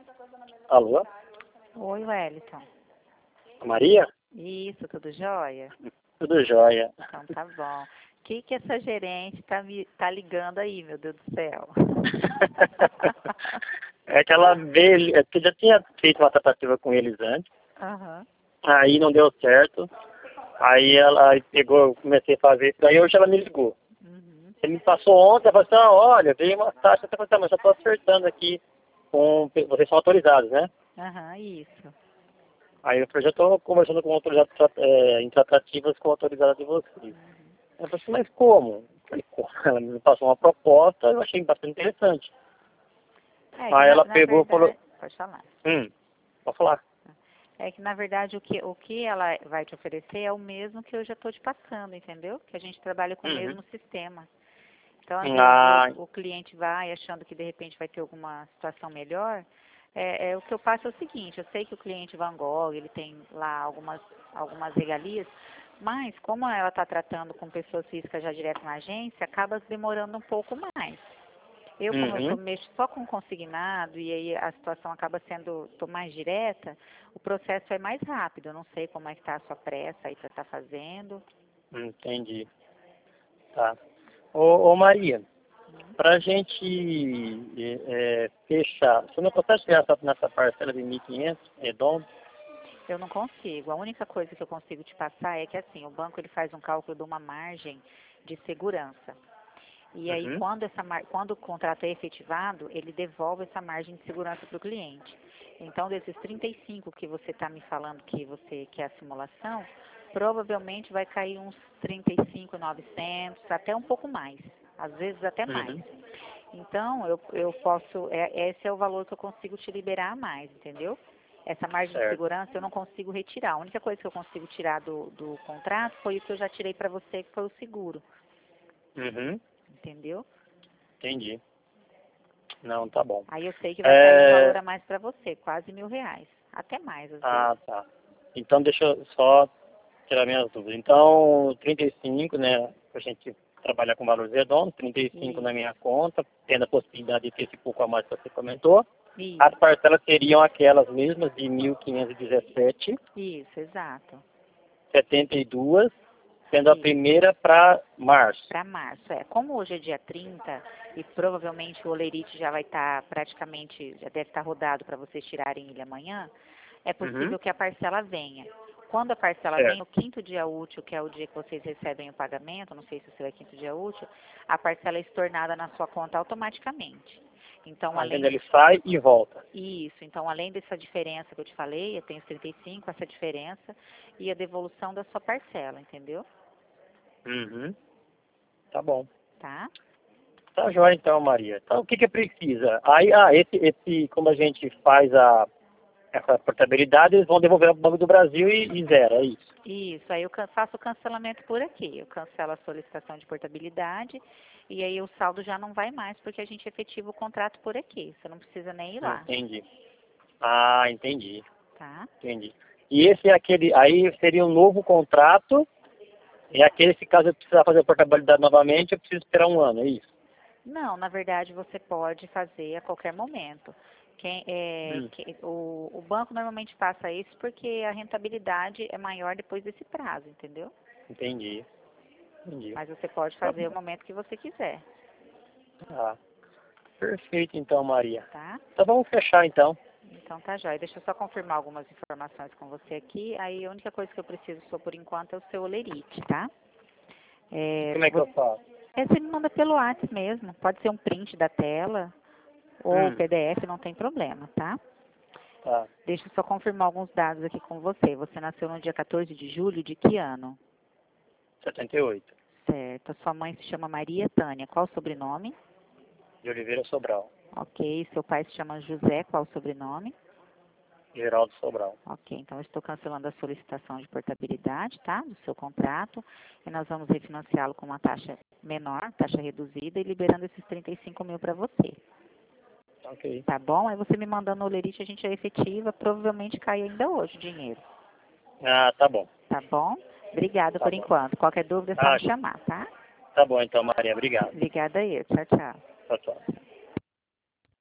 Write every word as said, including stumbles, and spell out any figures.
Alô? Oi, Wellington. Maria? Isso, tudo jóia? Tudo jóia. Então tá bom. O que que essa gerente tá, me, tá ligando aí, meu Deus do céu? É que ela veio, é que eu já tinha feito uma tratativa com eles antes, Aham. aí não deu certo, aí ela aí pegou, eu comecei a fazer isso, aí hoje ela me ligou. Uhum. Ele me passou ontem, ela falou assim, ah, olha, veio uma taxa, eu falei, tá, mas já estou acertando aqui, com, vocês são autorizados, né? Aham, isso. Aí eu falei, já estou conversando com autorizados é, em tratativas com autorizados de vocês. Ela falou assim, mas como? Eu falei, como? Ela me passou uma proposta, eu achei bastante interessante. É que Aí na, ela na pegou e falou, verdade, pode falar. hum, pode falar. É que na verdade o que, o que ela vai te oferecer é o mesmo que eu já estou te passando, entendeu? Que a gente trabalha com o Uhum. mesmo sistema. Então, às vezes, Ah, o, o cliente vai achando que de repente vai ter alguma situação melhor. É, é, o que eu faço é o seguinte, eu sei que o cliente Van Gogh, ele tem lá algumas, algumas regalias, mas como ela está tratando com pessoas físicas já direto na agência, acaba demorando um pouco mais. Eu, como eu tô, uhum, mexo só com consignado e aí a situação acaba sendo, tô mais direta, o processo é mais rápido. Eu não sei como é que está a sua pressa aí para estar fazendo. entendi. Tá. Ô, ô Maria, pra gente é, fechar, você não consegue chegar nessa, nessa parcela de mil e quinhentos redondo? Eu não consigo. A única coisa que eu consigo te passar é que assim, o banco ele faz um cálculo de uma margem de segurança. E aí, Uhum, quando, essa, mar- quando o contrato é efetivado, ele devolve essa margem de segurança para o cliente. Então, desses trinta e cinco que você está me falando que você quer a simulação, provavelmente vai cair uns trinta e cinco mil e novecentos, até um pouco mais, às vezes até mais. uhum, Então, eu, eu posso, é, esse é o valor que eu consigo te liberar a mais, entendeu? Essa margem de certo. segurança eu não consigo retirar. A única coisa que eu consigo tirar do, do contrato foi o que eu já tirei para você, que foi o seguro, Uhum, entendeu? entendi. Não, tá bom. Aí eu sei que vai cair um valor É, a mais para você, quase mil reais. Até mais, às vezes. ah, tá. Então deixa eu só tirar minhas dúvidas. Então, trinta e cinco, né, a gente trabalhar com valores redondos, trinta e cinco na Isso, minha conta, tendo a possibilidade de ter esse pouco a mais que você comentou. As isso, parcelas seriam aquelas mesmas de mil quinhentos e dezessete, isso, exato. setenta e dois, sendo a Isso, primeira para março. para março. É, como hoje é dia trinta e provavelmente o olerite já vai estar praticamente, já deve estar rodado para vocês tirarem ele amanhã, é Uhum, possível que a parcela venha. Quando a parcela vem, certo. o quinto dia útil, que é o dia que vocês recebem o pagamento, não sei se o seu é quinto dia útil, a parcela é estornada na sua conta automaticamente. Então, Aí além ele sai e volta. Isso, então além dessa diferença que eu te falei, eu tenho os trinta e cinco, essa diferença e a devolução da sua parcela, entendeu? Uhum, tá bom. Tá? Tá jóia então, Maria. Então o que que precisa? Aí, ah, esse, esse, como a gente faz a, essa portabilidade, eles vão devolver ao Banco do Brasil e, e zero, é isso. Isso, aí eu can- faço o cancelamento por aqui. Eu cancelo a solicitação de portabilidade e aí o saldo já não vai mais porque a gente efetiva o contrato por aqui. Você não precisa nem ir lá, Entendi. Ah, entendi, tá? entendi. E esse é aquele, aí seria um novo contrato, e aquele, se caso eu precisar fazer a portabilidade novamente, eu preciso esperar um ano, é isso? Não, na verdade você pode fazer a qualquer momento. Quem, é, Hum, que- o, o banco normalmente passa isso porque a rentabilidade é maior depois desse prazo, entendeu? entendi, entendi. Mas você pode Tá fazer bom. o momento que você quiser, Ah, perfeito então, Maria. tá? Então vamos fechar então. Então tá jóia. Deixa eu só confirmar algumas informações com você aqui. Aí a única coisa que eu preciso só por enquanto é o seu olerite, tá? E É, como é que eu você, faço? é, você me manda pelo WhatsApp mesmo. Pode ser um print da tela ou Hum, P D F, não tem problema, tá? tá. Deixa eu só confirmar alguns dados aqui com você. Você nasceu no dia quatorze de julho de que ano? setenta e oito. Certo. A sua mãe se chama Maria Tânia. Qual o sobrenome? De Oliveira Sobral. Ok. Seu pai se chama José. Qual o sobrenome? Geraldo Sobral. Ok, então eu estou cancelando a solicitação de portabilidade, tá? Do seu contrato. E nós vamos refinanciá-lo com uma taxa menor, taxa reduzida, e liberando esses trinta e cinco mil para você. Ok. Tá bom? Aí você me mandando o olerite, a gente é efetiva. Provavelmente cai ainda hoje o dinheiro. Ah, tá bom. Tá bom? Obrigada Tá por bom. enquanto. Qualquer dúvida é só Ah, me chamar, tá? tá bom então, Maria. Obrigado. Obrigada aí. Tchau, tchau. Tchau, tchau.